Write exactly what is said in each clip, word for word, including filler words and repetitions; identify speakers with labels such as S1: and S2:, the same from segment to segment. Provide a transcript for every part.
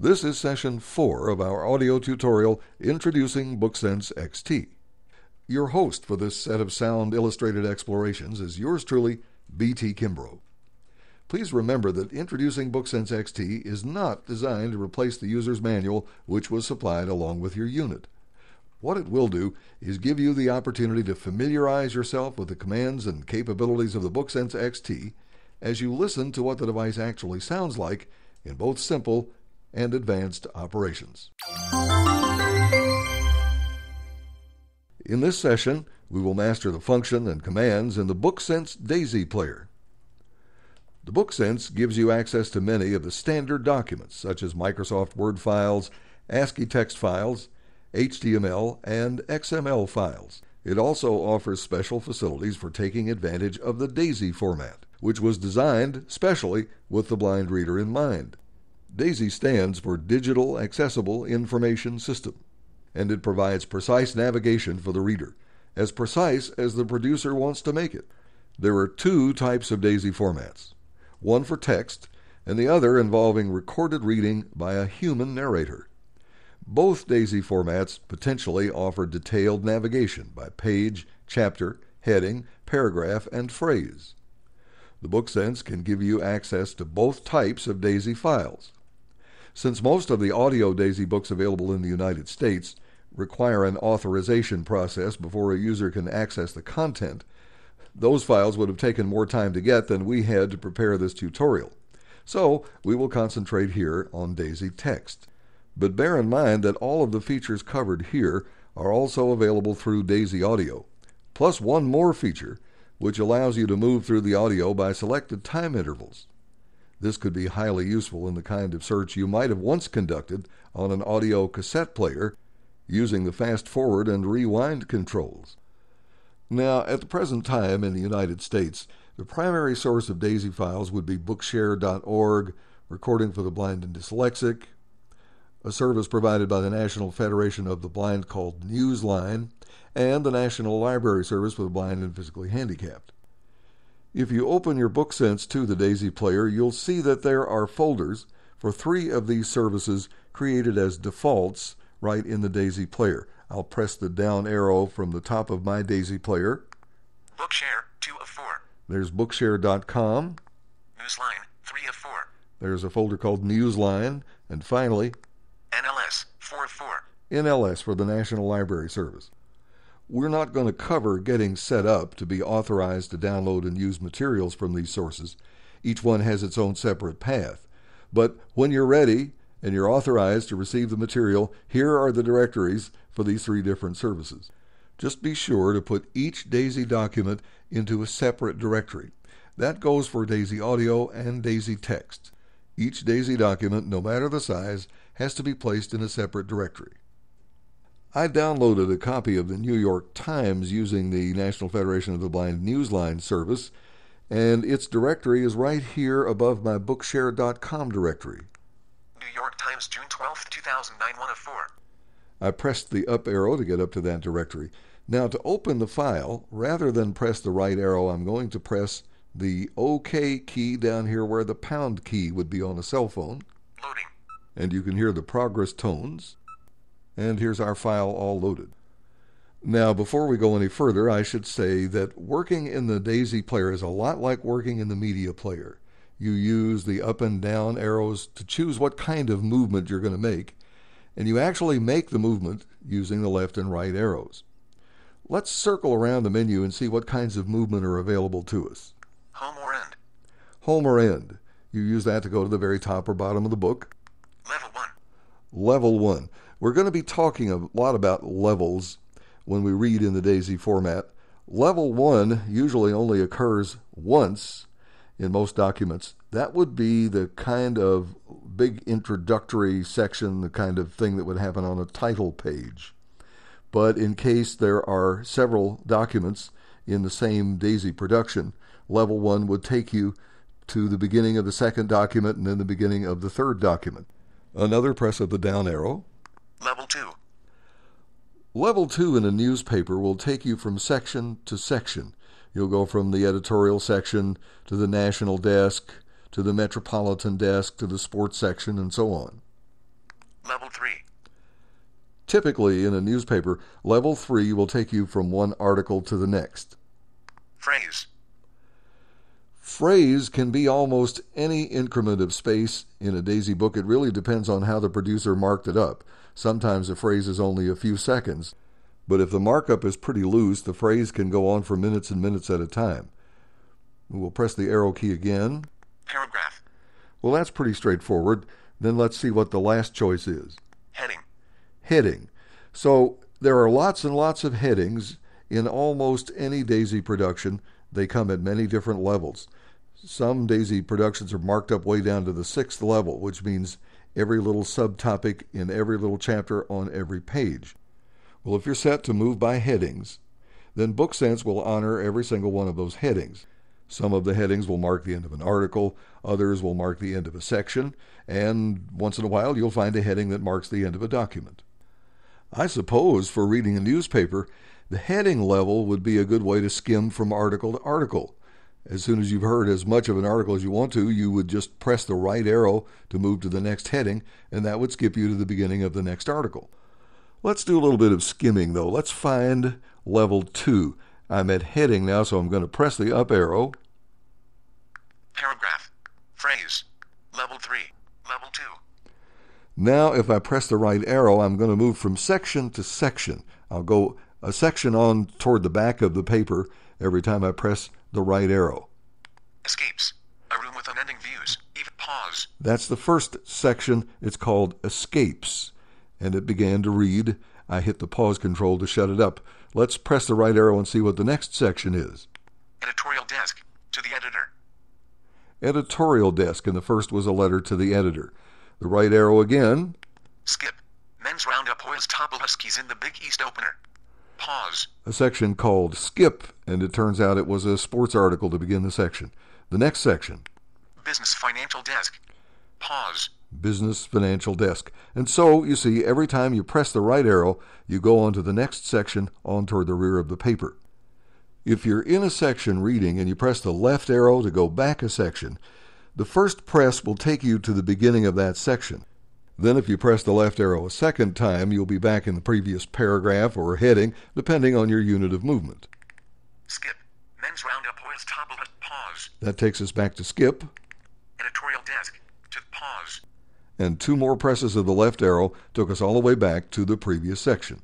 S1: This is session four of our audio tutorial introducing BookSense X T. Your host for this set of sound illustrated explorations is yours truly, B T Kimbrough. Please remember that introducing BookSense X T is not designed to replace the user's manual, which was supplied along with your unit. What it will do is give you the opportunity to familiarize yourself with the commands and capabilities of the BookSense X T as you listen to what the device actually sounds like in both simple and advanced operations. In this session, we will master the function and commands in the BookSense Daisy Player. The BookSense gives you access to many of the standard documents, such as Microsoft Word files, ASCII text files, H T M L, and X M L files. It also offers special facilities for taking advantage of the DAISY format, which was designed specially with the blind reader in mind. DAISY stands for Digital Accessible Information System, and it provides precise navigation for the reader, as precise as the producer wants to make it. There are two types of DAISY formats, one for text and the other involving recorded reading by a human narrator. Both DAISY formats potentially offer detailed navigation by page, chapter, heading, paragraph, and phrase. The BookSense can give you access to both types of DAISY files. Since most of the audio DAISY books available in the United States require an authorization process before a user can access the content, those files would have taken more time to get than we had to prepare this tutorial. So we will concentrate here on DAISY text. But bear in mind that all of the features covered here are also available through DAISY Audio, plus one more feature which allows you to move through the audio by selected time intervals. This could be highly useful in the kind of search you might have once conducted on an audio cassette player using the fast-forward and rewind controls. Now, at the present time in the United States, the primary source of DAISY files would be bookshare dot org, Recording for the Blind and Dyslexic, a service provided by the National Federation of the Blind called Newsline, and the National Library Service for the Blind and Physically Handicapped. If you open your BookSense to the DAISY player, you'll see that there are folders for three of these services created as defaults right in the DAISY player. I'll press the down arrow from the top of my DAISY player.
S2: Bookshare, two of four.
S1: There's bookshare dot com.
S2: Newsline, three of four.
S1: There's a folder called Newsline. And finally,
S2: N L S, four of four.
S1: N L S for the National Library Service. We're not going to cover getting set up to be authorized to download and use materials from these sources. Each one has its own separate path. But when you're ready and you're authorized to receive the material, here are the directories for these three different services. Just be sure to put each DAISY document into a separate directory. That goes for DAISY Audio and DAISY Text. Each DAISY document, no matter the size, has to be placed in a separate directory. I downloaded a copy of the New York Times using the National Federation of the Blind Newsline service, and its directory is right here above my bookshare dot com directory.
S2: New York Times, June twelfth, two thousand nine, one of four.
S1: I pressed the up arrow to get up to that directory. Now, to open the file, rather than press the right arrow, I'm going to press the OK key down here where the pound key would be on a cell phone.
S2: Loading.
S1: And you can hear the progress tones. And here's our file all loaded. Now, before we go any further, I should say that working in the DAISY player is a lot like working in the media player. You use the up and down arrows to choose what kind of movement you're going to make, and you actually make the movement using the left and right arrows. Let's circle around the menu and see what kinds of movement are available to us.
S2: Home or end.
S1: Home or end. You use that to go to the very top or bottom of the book.
S2: Level one.
S1: Level one. We're going to be talking a lot about levels when we read in the DAISY format. Level one usually only occurs once in most documents. That would be the kind of big introductory section, the kind of thing that would happen on a title page. But in case there are several documents in the same DAISY production, level one would take you to the beginning of the second document and then the beginning of the third document. Another press of the down arrow.
S2: Level two.
S1: Level two in a newspaper will take you from section to section. You'll go from the editorial section to the national desk, to the metropolitan desk, to the sports section, and so on. typically, in a newspaper, level three will take you from one article to the next.
S2: Phrase.
S1: Phrase can be almost any increment of space in a DAISY book. It really depends on how the producer marked it up. Sometimes a phrase is only a few seconds, but if the markup is pretty loose, the phrase can go on for minutes and minutes at a time. We'll press the arrow key again.
S2: Paragraph.
S1: Well, that's pretty straightforward. Then let's see what the last choice is.
S2: Heading.
S1: Heading. So there are lots and lots of headings in almost any DAISY production. They come at many different levels. Some DAISY productions are marked up way down to the sixth level, which means every little subtopic in every little chapter on every page. Well, if you're set to move by headings, then BookSense will honor every single one of those headings. Some of the headings will mark the end of an article, others will mark the end of a section, and once in a while you'll find a heading that marks the end of a document. I suppose for reading a newspaper, the heading level would be a good way to skim from article to article. As soon as you've heard as much of an article as you want to, you would just press the right arrow to move to the next heading, and that would skip you to the beginning of the next article. Let's do a little bit of skimming, though. Let's find level two. I'm at heading now, so I'm going to press the up arrow.
S2: Paragraph. Phrase. Level three. Level two.
S1: Now, if I press the right arrow, I'm going to move from section to section. I'll go a section on toward the back of the paper every time I press the right arrow.
S2: Escapes. A room with unending views. Even pause.
S1: That's the first section. It's called Escapes. And it began to read. I hit the pause control to shut it up. Let's press the right arrow and see what the next section is.
S2: Editorial desk. To the editor.
S1: Editorial desk, and the first was a letter to the editor. The right arrow again.
S2: Skip. Men's Roundup hoils topple Huskies in the Big East opener. Pause.
S1: A section called Skip, and it turns out it was a sports article to begin the section. The next section.
S2: Business Financial Desk. Pause.
S1: Business Financial Desk. And so, you see, every time you press the right arrow, you go on to the next section on toward the rear of the paper. If you're in a section reading and you press the left arrow to go back a section, the first press will take you to the beginning of that section. Then if you press the left arrow a second time, you'll be back in the previous paragraph or heading, depending on your unit of movement.
S2: Skip. Men's Roundup hoils topple. Pause.
S1: That takes us back to Skip.
S2: Editorial desk. To pause.
S1: And two more presses of the left arrow took us all the way back to the previous section.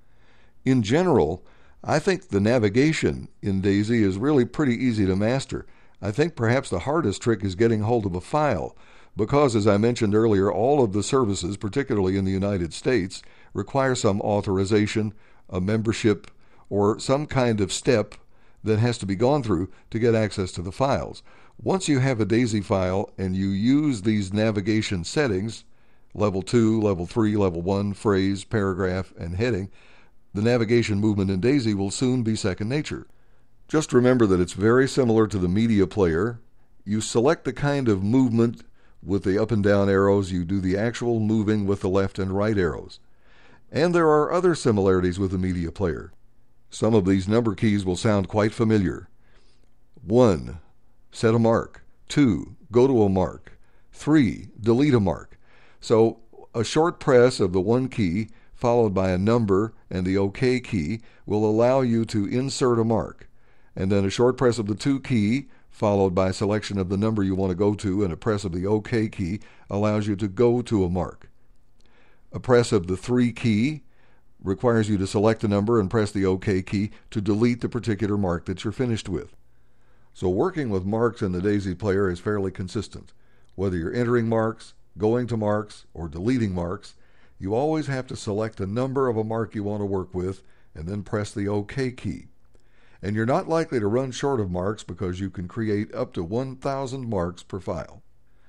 S1: In general, I think the navigation in DAISY is really pretty easy to master. I think perhaps the hardest trick is getting hold of a file, because, as I mentioned earlier, all of the services, particularly in the United States, require some authorization, a membership, or some kind of step that has to be gone through to get access to the files. Once you have a DAISY file and you use these navigation settings, level two, level three, level one, phrase, paragraph, and heading, the navigation movement in DAISY will soon be second nature. Just remember that it's very similar to the media player. You select the kind of movement with the up and down arrows. You do the actual moving with the left and right arrows. And there are other similarities with the media player. Some of these number keys will sound quite familiar. One, set a mark. Two, go to a mark. Three, delete a mark. So a short press of the one key followed by a number and the OK key will allow you to insert a mark. And then a short press of the two key followed by selection of the number you want to go to and a press of the OK key allows you to go to a mark. A press of the three key requires you to select a number and press the OK key to delete the particular mark that you're finished with. So working with marks in the DAISY player is fairly consistent. Whether you're entering marks, going to marks, or deleting marks, you always have to select a number of a mark you want to work with and then press the OK key. And you're not likely to run short of marks because you can create up to one thousand marks per file.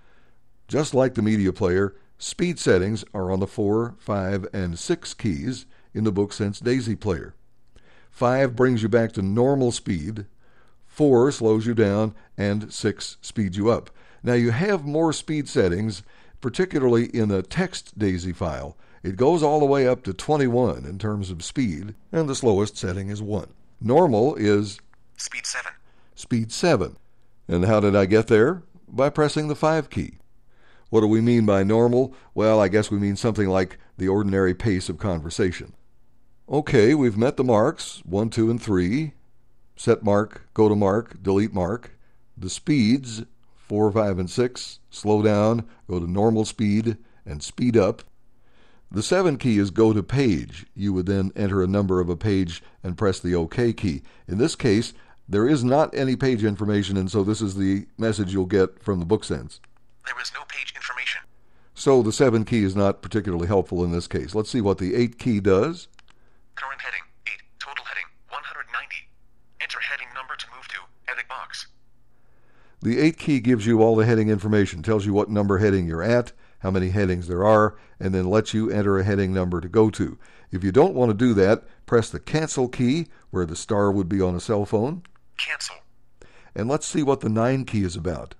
S1: Just like the media player, speed settings are on the four, five, and six keys in the BookSense DAISY player. five brings you back to normal speed, four slows you down, and six speeds you up. Now you have more speed settings, particularly in a text DAISY file. It goes all the way up to twenty-one in terms of speed, and the slowest setting is one. Normal is
S2: Speed seven.
S1: Speed seven. And how did I get there? By pressing the five key. What do we mean by normal? Well, I guess we mean something like the ordinary pace of conversation. Okay, we've met the marks, one, two, and three. Set mark, go to mark, delete mark. The speeds, four, five, and six. Slow down, go to normal speed, and speed up. The seven key is go to page. You would then enter a number of a page and press the OK key. In this case, there is not any page information, and so this is the message you'll get from the BookSense.
S2: There is no page information.
S1: So the seven key is not particularly helpful in this case. Let's see what the eight key does.
S2: Current heading, eight. Total heading, one hundred ninety. Enter heading number to move to, edit box.
S1: The eight key gives you all the heading information, tells you what number heading you're at, how many headings there are, and then lets you enter a heading number to go to. If you don't want to do that, press the cancel key, where the star would be on a cell phone.
S2: Cancel.
S1: And let's see what the nine key is about.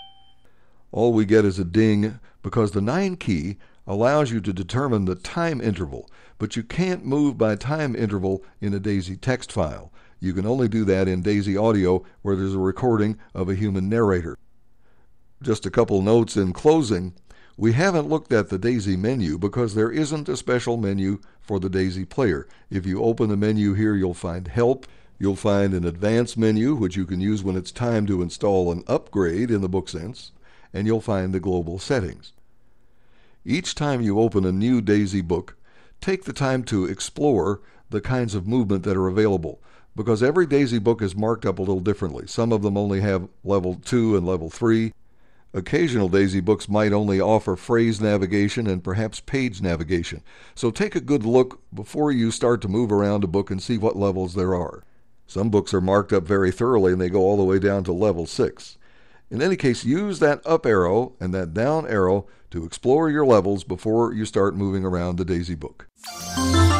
S1: All we get is a ding because the nine key allows you to determine the time interval, but you can't move by time interval in a DAISY text file. You can only do that in DAISY audio where there's a recording of a human narrator. Just a couple notes in closing. We haven't looked at the DAISY menu because there isn't a special menu for the DAISY player. If you open the menu here, you'll find Help. You'll find an Advanced menu, which you can use when it's time to install an upgrade in the BookSense, and you'll find the Global Settings. Each time you open a new DAISY book, take the time to explore the kinds of movement that are available, because every DAISY book is marked up a little differently. Some of them only have level two and level three. Occasional DAISY books might only offer phrase navigation and perhaps page navigation. So take a good look before you start to move around a book and see what levels there are. Some books are marked up very thoroughly and they go all the way down to level six. In any case, use that up arrow and that down arrow to explore your levels before you start moving around the DAISY book.